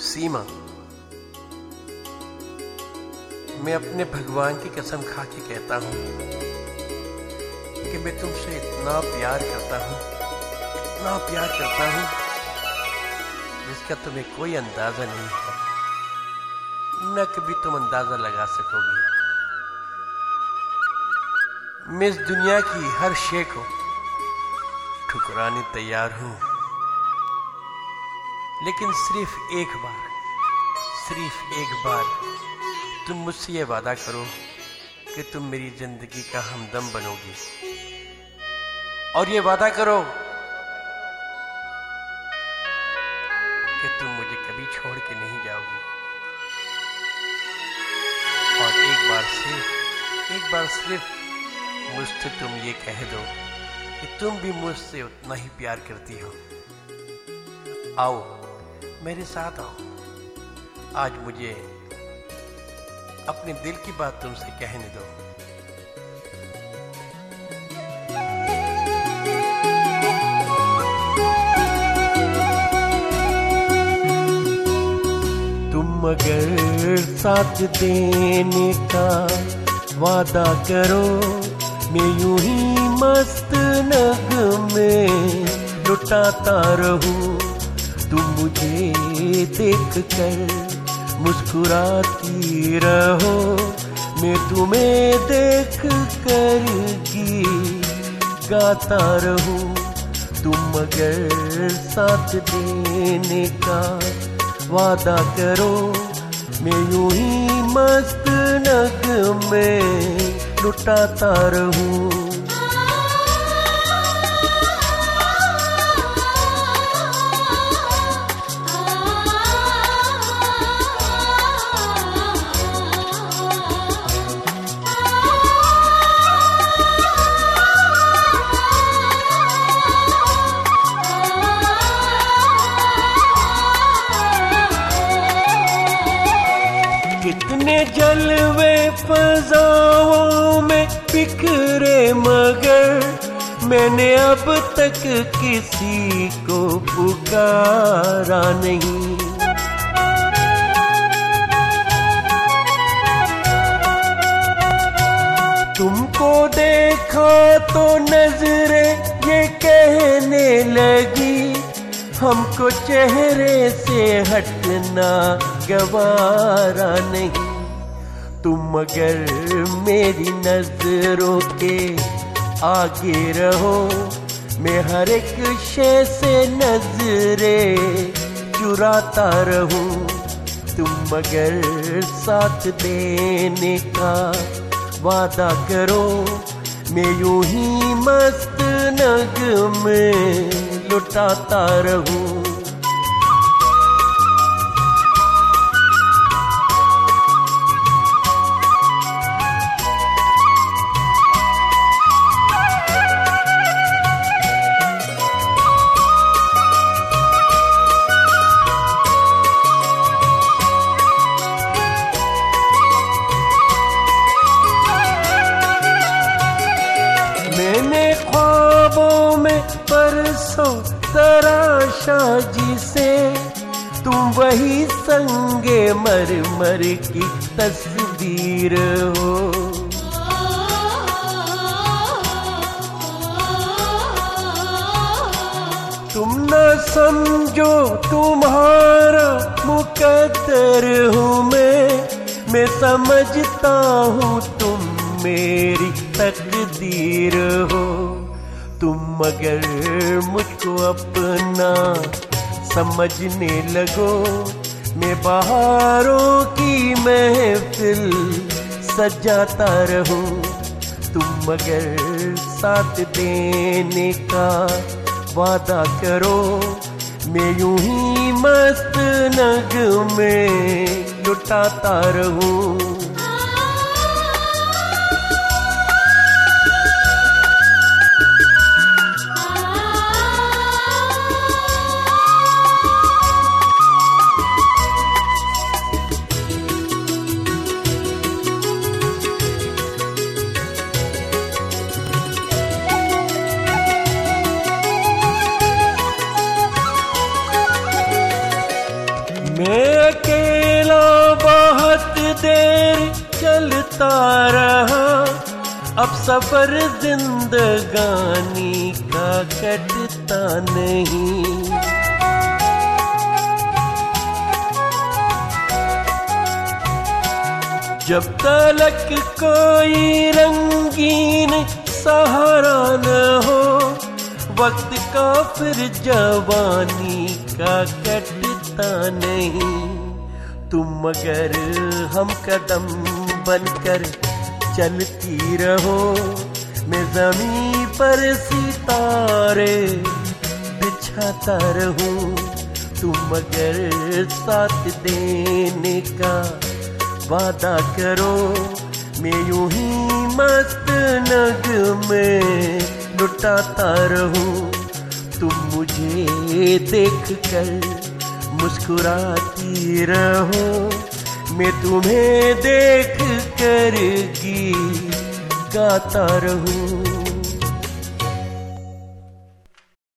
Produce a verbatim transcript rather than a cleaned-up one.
सीमा, मैं अपने भगवान की कसम खा के कहता हूँ कि मैं तुमसे इतना प्यार करता हूँ, इतना प्यार करता हूँ जिसका तुम्हें कोई अंदाजा नहीं है, न कभी तुम अंदाजा लगा सकोगी। मैं इस दुनिया की हर शे को ठुकराने तैयार हूँ, लेकिन सिर्फ एक बार, सिर्फ एक बार तुम मुझसे ये वादा करो कि तुम मेरी जिंदगी का हमदम बनोगी, और ये वादा करो कि तुम मुझे कभी छोड़ के नहीं जाओगी। और एक बार सिर्फ एक बार सिर्फ मुझसे तुम ये कह दो कि तुम भी मुझसे उतना ही प्यार करती हो। आओ मेरे साथ आओ, आज मुझे अपने दिल की बात तुमसे कहने दो। तुम अगर साथ देने का वादा करो, मैं यूं ही मस्त नगमे लुटाता रहूं। तुम मुझे देख कर मुस्कुराती रहो, मैं तुम्हें देख कर गीत गाता रहूं। तुम अगर साथ देने का वादा करो, मैं यूं ही मस्त नगमे लुटाता रहूं। कितने जलवे फजाओं में बिखरे, मगर मैंने अब तक किसी को पुकारा नहीं। तुमको देखा तो नजरें ये कहने लगी, हमको चेहरे से हटना गवारा नहीं। तुम अगर मेरी नजरों के आगे रहो, मैं हर एक शय से नजरें चुराता रहूं। तुम अगर साथ देने का वादा करो, मैं यूं ही मस्त नगमे लुटाता रहूं। मैंने ख्वाबों में परसों तराशा जिसे, तुम वही संगे मर मर की तस्वीर हो। तुम न समझो तुम्हारा मुकद्दर हूँ मैं, मैं समझता हूँ तुम मेरी तकदीर हो। तुम अगर मुझको अपना समझने लगो, मैं बहारों की महफिल सजाता रहूं। तुम अगर साथ देने का वादा करो, मैं यूं ही मस्त नगमे लुटाता रहूं। मैं चलता रहा, अब सफर जिंदगानी का कटता नहीं। जब तलक कोई रंगीन सहारा न हो, वक्त का फिर जवानी का कटता नहीं। तुम मगर हम कदम बनकर चलती रहो, मैं ज़मीं पर सितारे बिछाता रहूं। तुम मगर साथ देने का वादा करो, मैं यूं ही मस्त नगमे लुटाता रहूं। तुम मुझे देख कर मुस्कुराती रहो, मैं तुम्हें देख कर गीत गाता रहूं।